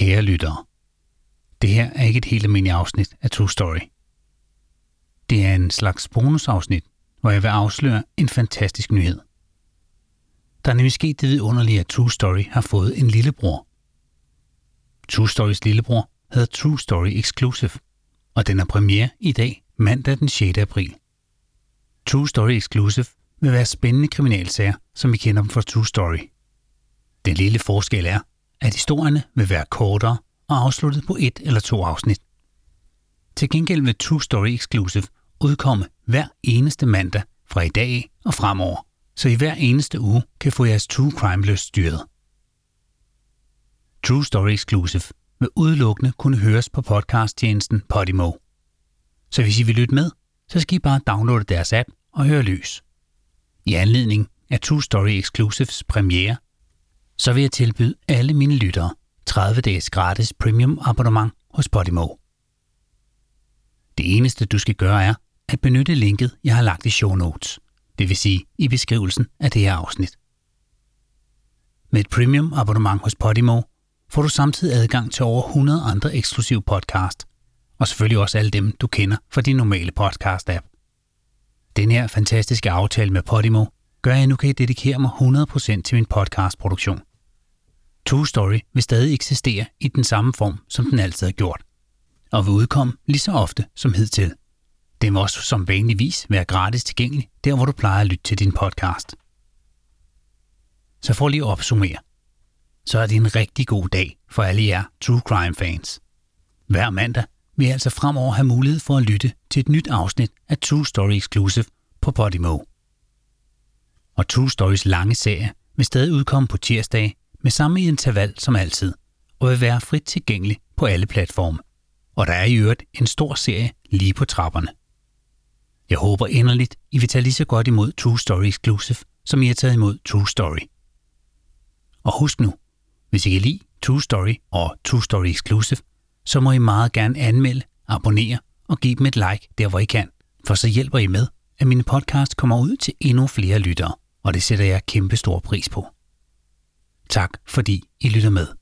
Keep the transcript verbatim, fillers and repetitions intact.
Kære lyttere, det her er ikke et helt almindeligt afsnit af True Story. Det er en slags bonusafsnit, hvor jeg vil afsløre en fantastisk nyhed. Der er nemlig sket det vidunderlige, at True Story har fået en lillebror. True Storys lillebror hedder True Story Exclusive, og den er premiere i dag, mandag den sjette april. True Story Exclusive vil være spændende kriminalsager, som vi kender dem fra True Story. Den lille forskel er, at historierne vil være kortere og afsluttet på et eller to afsnit. Til gengæld vil True Story Exclusive udkomme hver eneste mandag fra i dag og fremover, så I hver eneste uge kan få jeres true crime lyst styret. True Story Exclusive vil udelukkende kunne høres på podcasttjenesten Podimo. Så hvis I vil lytte med, så skal I bare downloade deres app og høre løs. I anledning af True Story Exclusives premiere, så vil jeg tilbyde alle mine lyttere tredive dages gratis premium abonnement hos Podimo. Det eneste du skal gøre er at benytte linket, jeg har lagt i show notes, det vil sige i beskrivelsen af det her afsnit. Med et premium abonnement hos Podimo får du samtidig adgang til over hundrede andre eksklusive podcast, og selvfølgelig også alle dem, du kender fra din normale podcast-app. Den her fantastiske aftale med Podimo gør, at jeg nu kan dedikere mig hundrede procent til min podcastproduktion. True Story vil stadig eksistere i den samme form, som den altid har gjort, og vil udkomme lige så ofte som hidtil. Den vil også som vanligvis være gratis tilgængelig, der hvor du plejer at lytte til din podcast. Så for lige at opsummere, så er det en rigtig god dag for alle jer True Crime fans. Hver mandag vil jeg altså fremover have mulighed for at lytte til et nyt afsnit af True Story Exclusive på Podimo. Og True Storys lange serie vil stadig udkomme på tirsdage med samme interval som altid, og vil være frit tilgængelig på alle platforme. Og der er i øvrigt en stor serie lige på trapperne. Jeg håber inderligt, I vil tage lige så godt imod True Story Exclusive, som I har taget imod True Story. Og husk nu, hvis I kan lide True Story og True Story Exclusive, så må I meget gerne anmelde, abonnere og give dem et like der hvor I kan, for så hjælper I med, at mine podcast kommer ud til endnu flere lyttere, og det sætter jeg kæmpe stor pris på. Tak fordi I lytter med.